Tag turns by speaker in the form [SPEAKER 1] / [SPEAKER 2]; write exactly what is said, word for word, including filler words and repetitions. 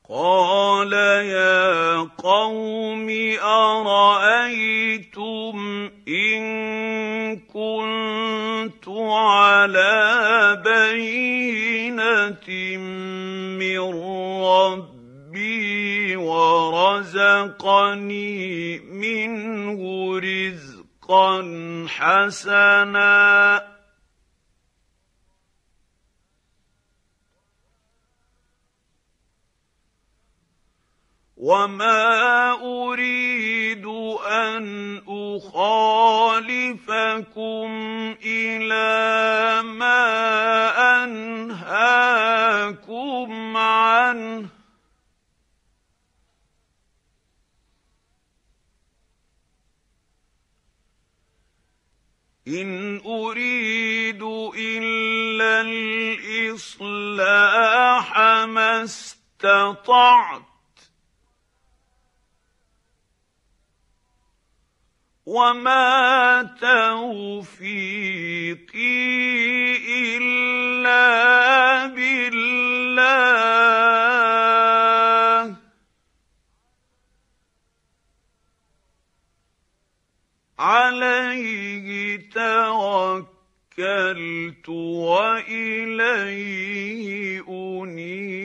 [SPEAKER 1] قَالَ يَا قَوْمِ أَرَأَيْتُمْ إِن كُنتُ عَلَىٰ بَيِّنَةٍ مِّن رَّبِّي وَرَزَقَنِي مِنْهُ رِزْقًا حَسَنًا وَمَا أُرِيدُ أَنْ أُخَالِفَكُمْ إِلَىٰ مَا أَنْهَاكُمْ عَنْهُ ۚ إِنْ أُرِيدُ إِلَّا الْإِصْلَاحَ مَا اسْتَطَعْتُ ۚ وَمَا تَوْفِيقِي إِلَّا بِاللَّهِ ۚ عَلَيْهِ تَوَكَّلْتُ وَإِلَيْهِ أُنِيبُ.